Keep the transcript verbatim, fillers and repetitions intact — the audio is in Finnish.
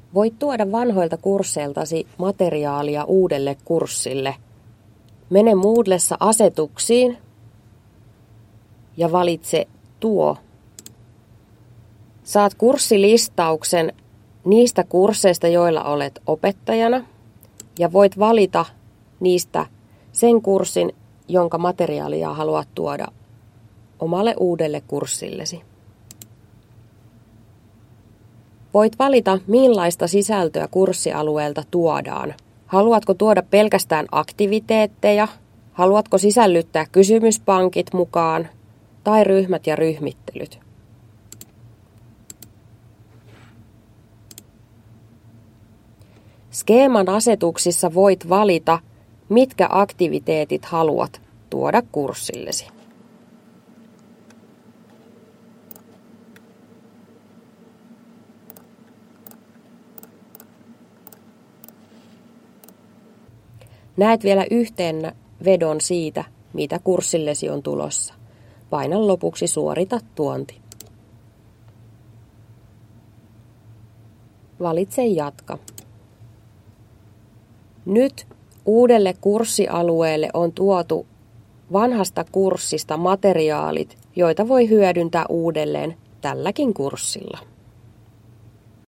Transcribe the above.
Voit tuoda vanhoilta kursseiltasi materiaalia uudelle kurssille. Mene Moodlessa asetuksiin ja valitse tuo. Saat kurssilistauksen niistä kursseista, joilla olet opettajana, ja voit valita niistä sen kurssin, jonka materiaalia haluat tuoda omalle uudelle kurssillesi. Voit valita, millaista sisältöä kurssialueelta tuodaan. Haluatko tuoda pelkästään aktiviteetteja? Haluatko sisällyttää kysymyspankit mukaan? Tai ryhmät ja ryhmittelyt? Skeeman asetuksissa voit valita, mitkä aktiviteetit haluat tuoda kurssillesi. Näet vielä yhteenvedon siitä, mitä kurssillesi on tulossa. Paina lopuksi suorita tuonti. Valitse jatka. Nyt uudelle kurssialueelle on tuotu vanhasta kurssista materiaalit, joita voi hyödyntää uudelleen tälläkin kurssilla.